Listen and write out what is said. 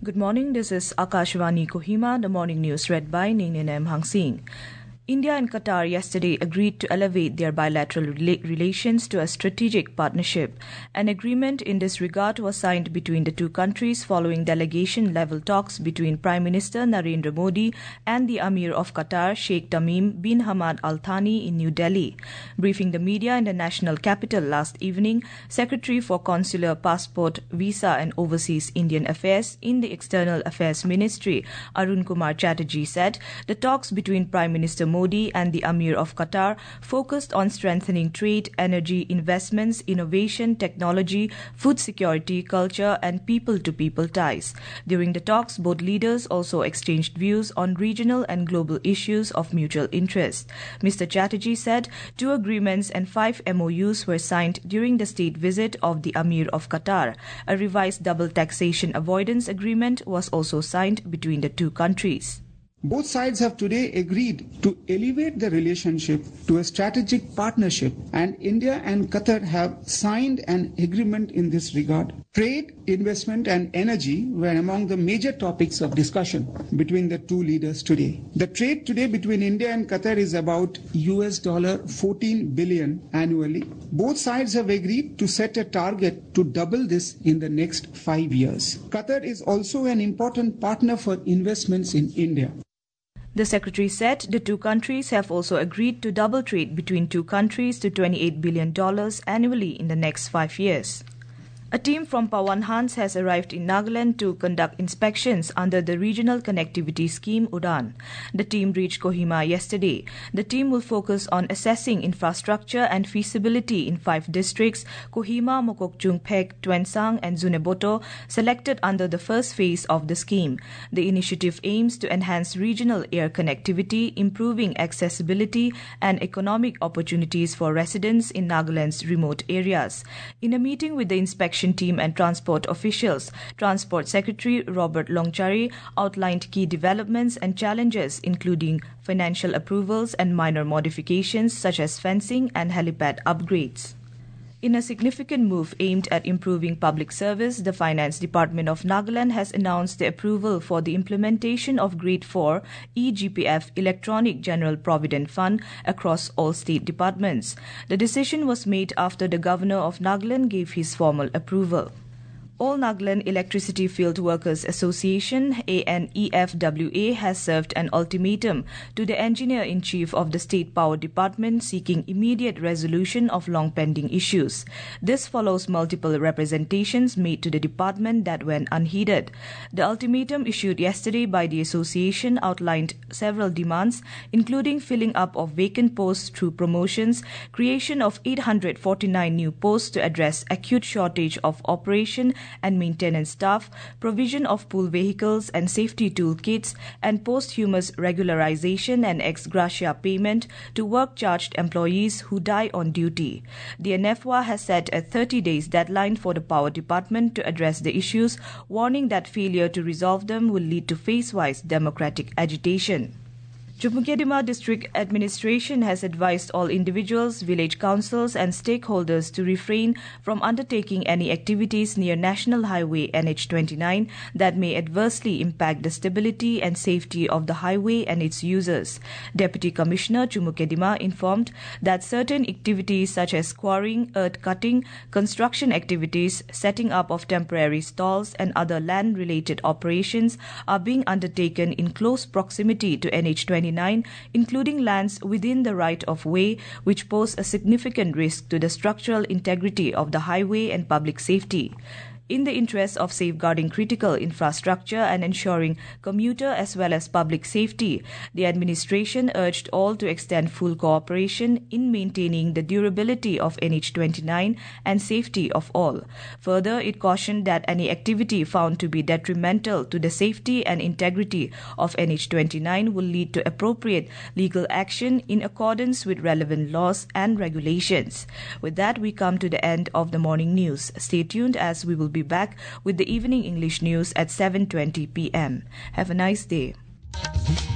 Good morning, this is Akashvani Kohima, the morning news read by Ningen M. Hang Sing. India and Qatar yesterday agreed to elevate their bilateral relations to a strategic partnership. An agreement in this regard was signed between the two countries following delegation-level talks between Prime Minister Narendra Modi and the Emir of Qatar, Sheikh Tamim bin Hamad Al Thani in New Delhi. Briefing the media in the national capital last evening, Secretary for Consular, Passport, Visa and Overseas Indian Affairs in the External Affairs Ministry, Arun Kumar Chatterjee said the talks between Prime Minister Modi and the Emir of Qatar focused on strengthening trade, energy, investments, innovation, technology, food security, culture and people-to-people ties. During the talks, both leaders also exchanged views on regional and global issues of mutual interest. Mr. Chatterjee said 2 agreements and 5 MOUs were signed during the state visit of the Emir of Qatar. A revised double taxation avoidance agreement was also signed between the two countries. Both sides have today agreed to elevate the relationship to a strategic partnership, and India and Qatar have signed an agreement in this regard. Trade, investment and energy were among the major topics of discussion between the two leaders today. The trade today between India and Qatar is about $14 billion annually. Both sides have agreed to set a target to double this in the next 5 years. Qatar is also an important partner for investments in India. The Secretary said the two countries have also agreed to double trade between two countries to $28 billion annually in the next 5 years. A team from Pawan Hans has arrived in Nagaland to conduct inspections under the Regional Connectivity Scheme UDAN. The team reached Kohima yesterday. The team will focus on assessing infrastructure and feasibility in 5 districts, Kohima, Mokokchung Phek, Tuensang and Zunheboto, selected under the first phase of the scheme. The initiative aims to enhance regional air connectivity, improving accessibility and economic opportunities for residents in Nagaland's remote areas. In a meeting with the inspection team and transport officials, Transport Secretary Robert Longchari outlined key developments and challenges including financial approvals and minor modifications such as fencing and helipad upgrades. In a significant move aimed at improving public service, the Finance Department of Nagaland has announced the approval for the implementation of Grade 4 eGPF Electronic General Provident Fund across all state departments. The decision was made after the Governor of Nagaland gave his formal approval. All Nagaland Electricity Field Workers Association ANEFWA has served an ultimatum to the Engineer-in-Chief of the State Power Department seeking immediate resolution of long-pending issues. This follows multiple representations made to the department that went unheeded. The ultimatum issued yesterday by the association outlined several demands, including filling up of vacant posts through promotions, creation of 849 new posts to address acute shortage of operation and maintenance staff, provision of pool vehicles and safety toolkits, and posthumous regularization and ex gratia payment to work-charged employees who die on duty. The NFWA has set a 30 days deadline for the Power Department to address the issues, warning that failure to resolve them will lead to phase-wise democratic agitation. Jummukedima District Administration has advised all individuals, village councils and stakeholders to refrain from undertaking any activities near National Highway NH29 that may adversely impact the stability and safety of the highway and its users. Deputy Commissioner Jummukedima informed that certain activities such as quarrying, earth cutting, construction activities, setting up of temporary stalls and other land-related operations are being undertaken in close proximity to NH29, including lands within the right-of-way, which pose a significant risk to the structural integrity of the highway and public safety. In the interest of safeguarding critical infrastructure and ensuring commuter as well as public safety, the administration urged all to extend full cooperation in maintaining the durability of NH29 and safety of all. Further, it cautioned that any activity found to be detrimental to the safety and integrity of NH29 will lead to appropriate legal action in accordance with relevant laws and regulations. With that, we come to the end of the morning news. Stay tuned as we will be back with the evening English news at 7:20 p.m. Have a nice day.